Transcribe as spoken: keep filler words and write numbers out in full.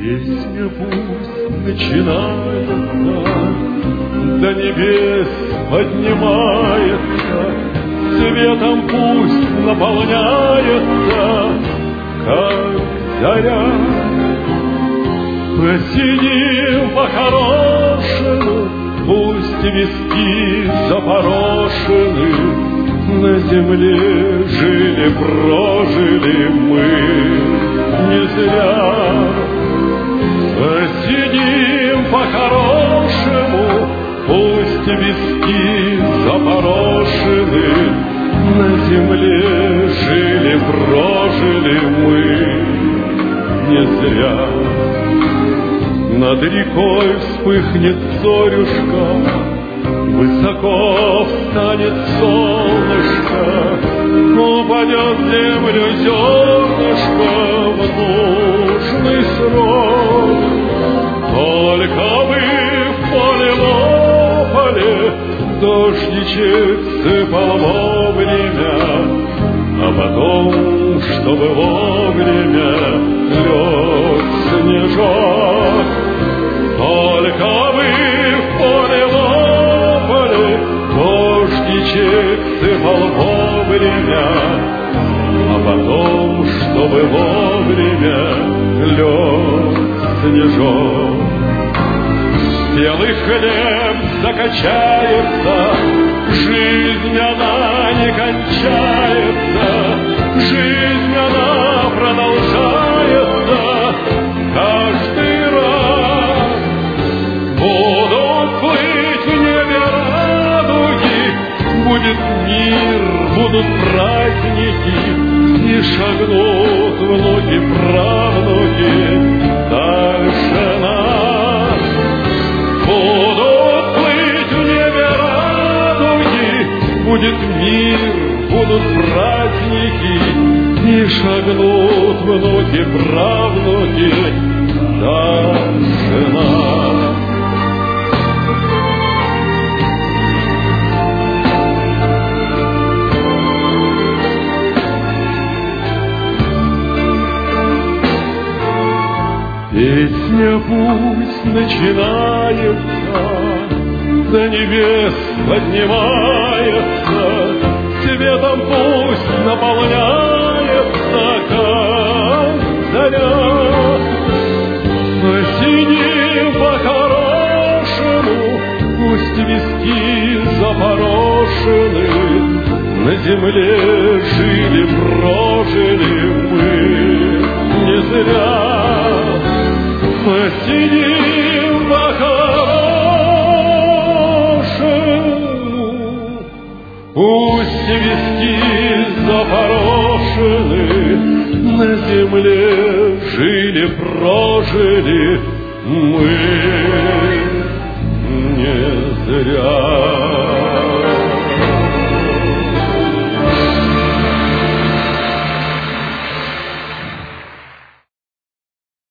Песня пусть начинается, до небес поднимается, светом пусть наполняется, как заря. Посидим по-хорошему, пусть виски запорошены, на земле жили, прожили мы не зря. Посидим по-хорошему, пусть виски запорошены, на земле жили, прожили мы не зря. Над рекой вспыхнет зорюшка, высоко встанет солнышко, упадет в землю зернышко в нужный срок. Только бы в поле лопали, дождичек сыпал вовремя, а потом, чтобы вовремя лег снежок. Только бы в поле лопали, дождичек сыпал вовремя, а потом, чтобы вовремя лег снежок. Белый хлеб закачается, жизнь она не кончается, жизнь она продолжается каждый раз. Будут плыть в небе радуги, будет мир, будут праздники, и шагнут внуки, правнуки дальше нас. Будут плыть в небе радуги, будет мир, будут праздники, и шагнут внуки, правнуки дальше нас. Песня пусть начинается, до небес поднимается, светом пусть наполняется, как заря. Посидим по-хорошему, пусть виски запорошены, на земле жили, прожили мы не зря. Посидим по-хорошему, пусть виски запорошены, на земле жили, прожили мы.